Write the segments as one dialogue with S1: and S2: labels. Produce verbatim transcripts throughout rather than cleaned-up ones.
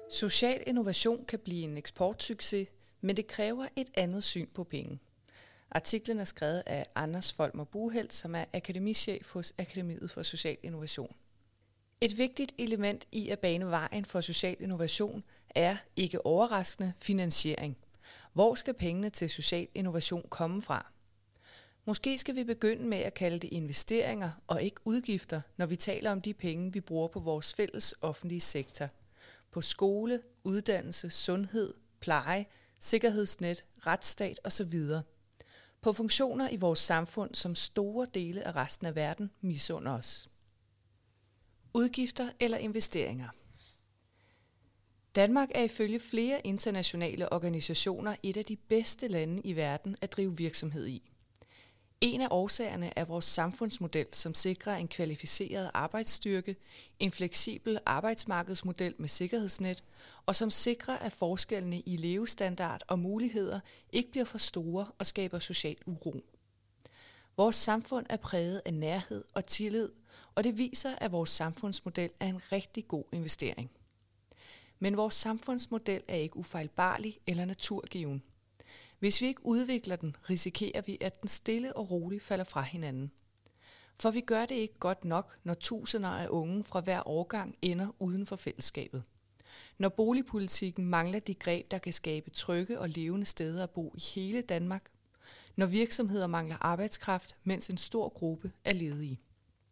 S1: Social innovation kan blive en eksportsucces, men det kræver et andet syn på penge. Artiklen er skrevet af Anders Folmer Buheld, som er akademichef hos Akademiet for Social Innovation. Et vigtigt element i at bane vejen for social innovation er, ikke overraskende, finansiering. Hvor skal pengene til social innovation komme fra? Måske skal vi begynde med at kalde det investeringer og ikke udgifter, når vi taler om de penge, vi bruger på vores fælles offentlige sektor. På skole, uddannelse, sundhed, pleje, sikkerhedsnet, retsstat osv. På funktioner i vores samfund, som store dele af resten af verden misunder os. Udgifter eller investeringer. Danmark er ifølge flere internationale organisationer et af de bedste lande i verden at drive virksomhed i. En af årsagerne er vores samfundsmodel, som sikrer en kvalificeret arbejdsstyrke, en fleksibel arbejdsmarkedsmodel med sikkerhedsnet, og som sikrer, at forskellene i levestandard og muligheder ikke bliver for store og skaber social uro. Vores samfund er præget af nærhed og tillid, og det viser, at vores samfundsmodel er en rigtig god investering. Men vores samfundsmodel er ikke ufejlbarlig eller naturgiven. Hvis vi ikke udvikler den, risikerer vi, at den stille og roligt falder fra hinanden. For vi gør det ikke godt nok, når tusinder af unge fra hver årgang ender uden for fællesskabet. Når boligpolitikken mangler de greb, der kan skabe trygge og levende steder at bo i hele Danmark. Når virksomheder mangler arbejdskraft, mens en stor gruppe er ledige.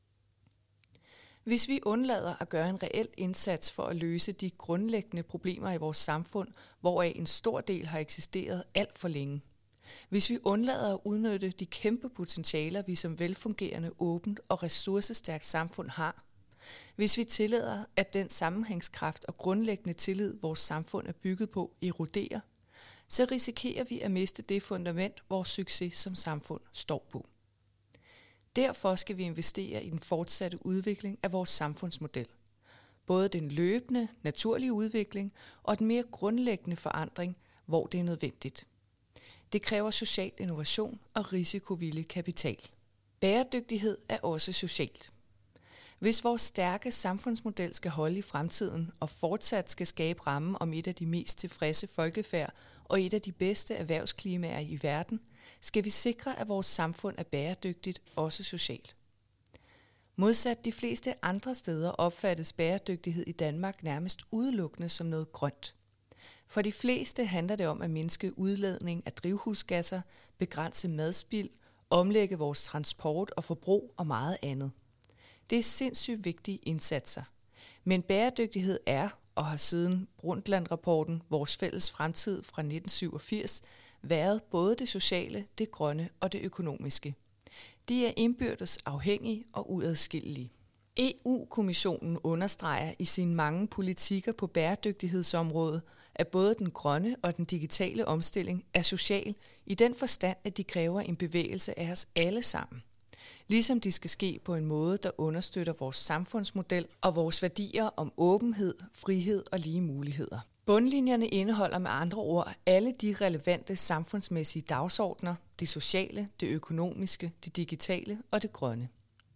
S1: Hvis vi undlader at gøre en reel indsats for at løse de grundlæggende problemer i vores samfund, hvoraf en stor del har eksisteret alt for længe. Hvis vi undlader at udnytte de kæmpe potentialer, vi som velfungerende, åbent og ressourcestærkt samfund har. Hvis vi tillader, at den sammenhængskraft og grundlæggende tillid, vores samfund er bygget på, eroderer, så risikerer vi at miste det fundament, vores succes som samfund står på. Derfor skal vi investere i den fortsatte udvikling af vores samfundsmodel. Både den løbende, naturlige udvikling og den mere grundlæggende forandring, hvor det er nødvendigt. Det kræver social innovation og risikovillig kapital. Bæredygtighed er også socialt. Hvis vores stærke samfundsmodel skal holde i fremtiden og fortsat skal skabe rammen om et af de mest tilfredse folkefærd og et af de bedste erhvervsklimaer i verden, skal vi sikre, at vores samfund er bæredygtigt, også socialt. Modsat de fleste andre steder opfattes bæredygtighed i Danmark nærmest udelukkende som noget grønt. For de fleste handler det om at mindske udledning af drivhusgasser, begrænse madspild, omlægge vores transport og forbrug og meget andet. Det er sindssygt vigtige indsatser. Men bæredygtighed er, og har siden Brundtland-rapporten Vores fælles fremtid fra nitten syvogfirs, været både det sociale, det grønne og det økonomiske. De er indbyrdes afhængige og uadskillelige. E U-kommissionen understreger i sine mange politikker på bæredygtighedsområdet, at både den grønne og den digitale omstilling er social i den forstand, at de kræver en bevægelse af os alle sammen. Ligesom de skal ske på en måde, der understøtter vores samfundsmodel og vores værdier om åbenhed, frihed og lige muligheder. Bundlinjerne indeholder med andre ord alle de relevante samfundsmæssige dagsordner, det sociale, det økonomiske, det digitale og det grønne.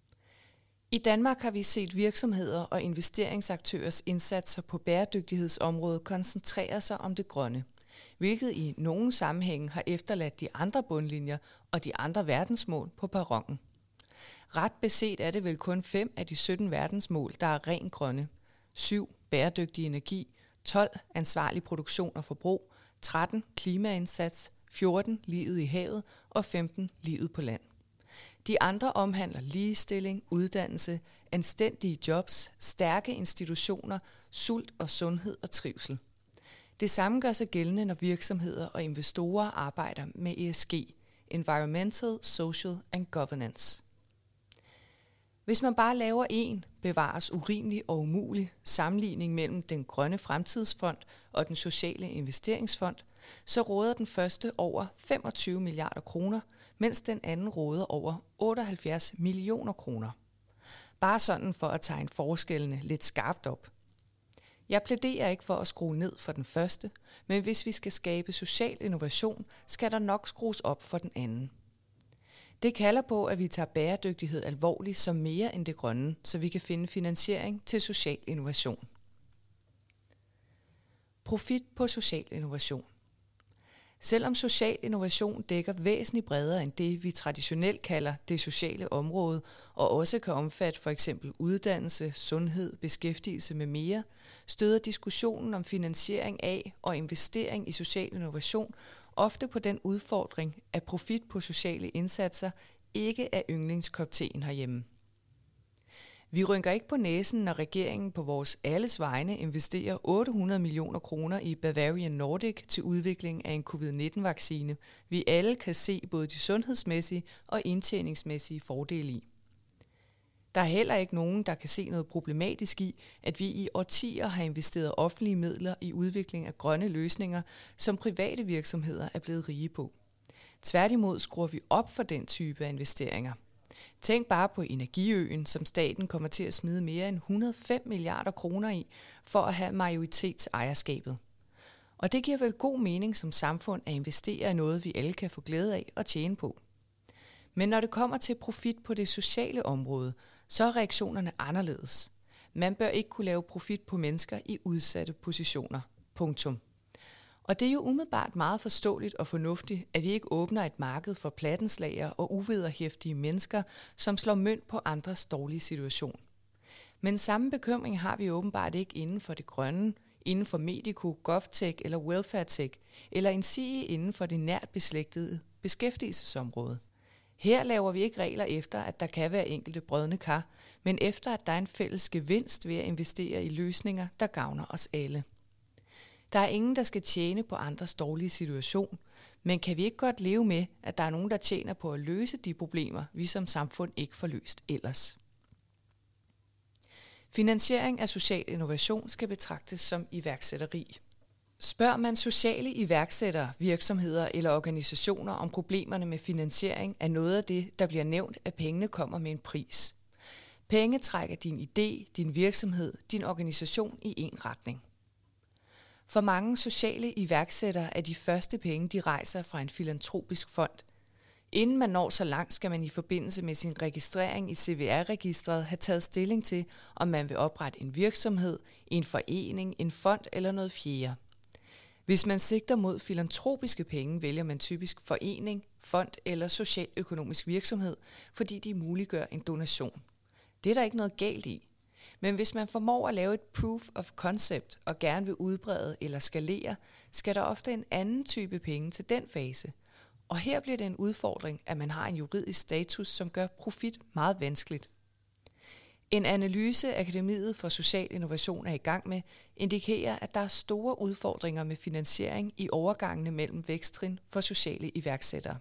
S1: I Danmark har vi set virksomheder og investeringsaktørers indsatser på bæredygtighedsområdet koncentrere sig om det grønne, hvilket i nogle sammenhænge har efterladt de andre bundlinjer og de andre verdensmål på perronen. Ret beset er det vel kun fem af de sytten verdensmål, der er rent grønne. syv bæredygtig energi, tolv ansvarlig produktion og forbrug, tretten klimaindsats, fjorten livet i havet og femten livet på land. De andre omhandler ligestilling, uddannelse, anstændige jobs, stærke institutioner, sult og sundhed og trivsel. Det samme gør sig gældende, når virksomheder og investorer arbejder med E S G, Environmental, Social and Governance. Hvis man bare laver en, bevares urimelig og umulig sammenligning mellem den grønne fremtidsfond og den sociale investeringsfond, så råder den første over femogtyve milliarder kroner, mens den anden råder over otteoghalvfjerds millioner kroner. Bare sådan for at tegne forskellene lidt skarpt op. Jeg plæderer ikke for at skrue ned for den første, men hvis vi skal skabe social innovation, skal der nok skrues op for den anden. Det kalder på, at vi tager bæredygtighed alvorligt som mere end det grønne, så vi kan finde finansiering til social innovation. Profit på social innovation. Selvom social innovation dækker væsentligt bredere end det, vi traditionelt kalder det sociale område, og også kan omfatte for eksempel uddannelse, sundhed, beskæftigelse med mere, støder diskussionen om finansiering af og investering i social innovation ofte på den udfordring, at profit på sociale indsatser ikke er yndlingskopteen herhjemme. Vi rynker ikke på næsen, når regeringen på vores alles vegne investerer otte hundrede millioner kroner i Bavarian Nordic til udvikling af en covid nitten vaccine, vi alle kan se både de sundhedsmæssige og indtjeningsmæssige fordele i. Der er heller ikke nogen, der kan se noget problematisk i, at vi i årtier har investeret offentlige midler i udvikling af grønne løsninger, som private virksomheder er blevet rige på. Tværtimod skruer vi op for den type af investeringer. Tænk bare på Energiøen, som staten kommer til at smide mere end et hundrede og fem milliarder kroner i, for at have majoritetsejerskabet. Og det giver vel god mening som samfund at investere i noget, vi alle kan få glæde af og tjene på. Men når det kommer til profit på det sociale område, så er reaktionerne anderledes. Man bør ikke kunne lave profit på mennesker i udsatte positioner. Punktum. Og det er jo umiddelbart meget forståeligt og fornuftigt, at vi ikke åbner et marked for plattenslager og uvederhæftige mennesker, som slår mønt på andres dårlige situation. Men samme bekymring har vi åbenbart ikke inden for det grønne, inden for medico, govtech eller welfaretech, eller endsige inden for det nært beslægtede beskæftigelsesområde. Her laver vi ikke regler efter, at der kan være enkelte brodne kar, men efter, at der er en fælles gevinst ved at investere i løsninger, der gavner os alle. Der er ingen, der skal tjene på andres dårlige situation, men kan vi ikke godt leve med, at der er nogen, der tjener på at løse de problemer, vi som samfund ikke får løst ellers? Finansiering af social innovation skal betragtes som iværksætteri. Spørger man sociale iværksættere, virksomheder eller organisationer om problemerne med finansiering, er noget af det, der bliver nævnt, at pengene kommer med en pris. Penge trækker din idé, din virksomhed, din organisation i en retning. For mange sociale iværksættere er de første penge, de rejser fra en filantropisk fond. Inden man når så langt, skal man i forbindelse med sin registrering i C V R-registret have taget stilling til, om man vil oprette en virksomhed, en forening, en fond eller noget fjerde. Hvis man sigter mod filantropiske penge, vælger man typisk forening, fond eller socialøkonomisk virksomhed, fordi de muliggør en donation. Det er der ikke noget galt i. Men hvis man formår at lave et proof of concept og gerne vil udbrede eller skalere, skal der ofte en anden type penge til den fase. Og her bliver det en udfordring, at man har en juridisk status, som gør profit meget vanskeligt. En analyse, Akademiet for Social Innovation er i gang med, indikerer, at der er store udfordringer med finansiering i overgangene mellem væksttrin for sociale iværksættere.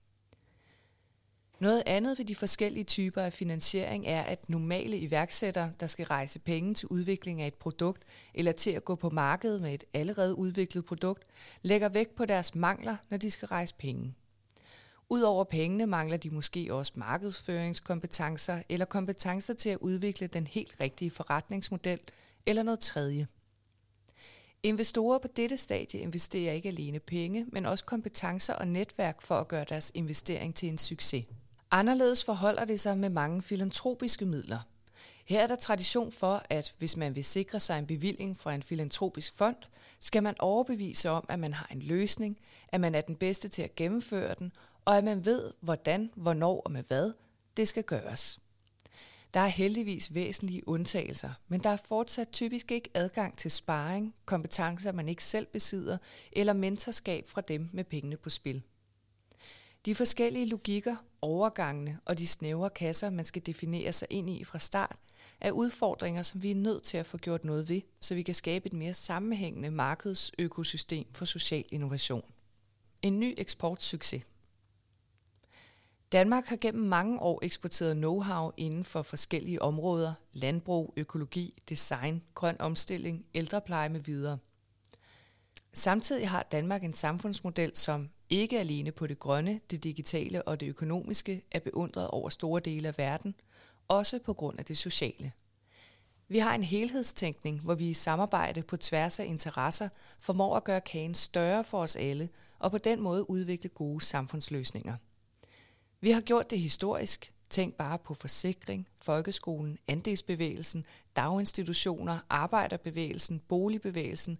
S1: Noget andet ved de forskellige typer af finansiering er, at normale iværksættere, der skal rejse penge til udvikling af et produkt eller til at gå på markedet med et allerede udviklet produkt, lægger vægt på deres mangler, når de skal rejse penge. Udover pengene mangler de måske også markedsføringskompetencer eller kompetencer til at udvikle den helt rigtige forretningsmodel eller noget tredje. Investorer på dette stadie investerer ikke alene penge, men også kompetencer og netværk for at gøre deres investering til en succes. Anderledes forholder det sig med mange filantropiske midler. Her er der tradition for, at hvis man vil sikre sig en bevilling fra en filantropisk fond, skal man overbevise om, at man har en løsning, at man er den bedste til at gennemføre den, og at man ved, hvordan, hvornår og med hvad det skal gøres. Der er heldigvis væsentlige undtagelser, men der er fortsat typisk ikke adgang til sparring, kompetencer man ikke selv besidder, eller mentorskab fra dem med pengene på spil. De forskellige logikker, overgangene og de snævre kasser, man skal definere sig ind i fra start, er udfordringer, som vi er nødt til at få gjort noget ved, så vi kan skabe et mere sammenhængende markedsøkosystem for social innovation. En ny eksportsucces. Danmark har gennem mange år eksporteret know-how inden for forskellige områder, landbrug, økologi, design, grøn omstilling, ældrepleje med videre. Samtidig har Danmark en samfundsmodel, som ikke alene på det grønne, det digitale og det økonomiske er beundret over store dele af verden, også på grund af det sociale. Vi har en helhedstænkning, hvor vi i samarbejde på tværs af interesser formår at gøre kagen større for os alle og på den måde udvikle gode samfundsløsninger. Vi har gjort det historisk. Tænk bare på forsikring, folkeskolen, andelsbevægelsen, daginstitutioner, arbejderbevægelsen, boligbevægelsen,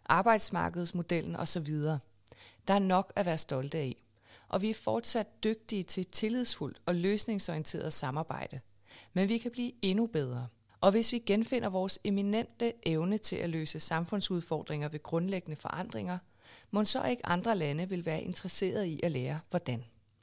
S1: arbejdsmarkedsmodellen osv. Der er nok at være stolte af, og vi er fortsat dygtige til tillidsfuldt og løsningsorienteret samarbejde. Men vi kan blive endnu bedre. Og hvis vi genfinder vores eminente evne til at løse samfundsudfordringer ved grundlæggende forandringer, må så ikke andre lande vil være interesseret i at lære, hvordan.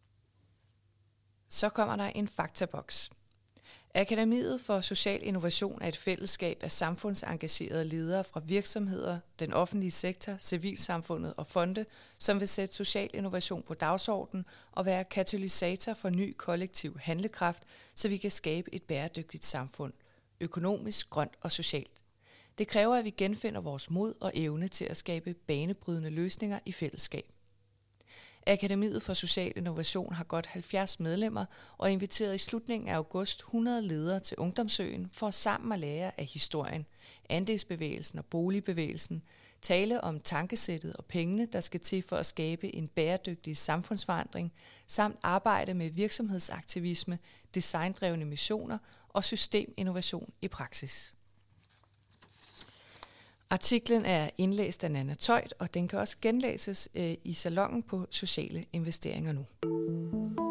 S1: Så kommer der en faktaboks. Akademiet for Social Innovation er et fællesskab af samfundsengagerede ledere fra virksomheder, den offentlige sektor, civilsamfundet og fonde, som vil sætte social innovation på dagsordenen og være katalysator for ny kollektiv handlekraft, så vi kan skabe et bæredygtigt samfund, økonomisk, grønt og socialt. Det kræver, at vi genfinder vores mod og evne til at skabe banebrydende løsninger i fællesskab. Akademiet for Social Innovation har godt halvfjerds medlemmer og inviteret i slutningen af august hundrede ledere til Ungdomsøen for sammen at lære af historien, andelsbevægelsen og boligbevægelsen, tale om tankesættet og pengene, der skal til for at skabe en bæredygtig samfundsforandring, samt arbejde med virksomhedsaktivisme, designdrevne missioner og systeminnovation i praksis. Artiklen er indlæst af Nanna Tøjt, og den kan også genlæses øh, i salonen på Sociale Investeringer Nu.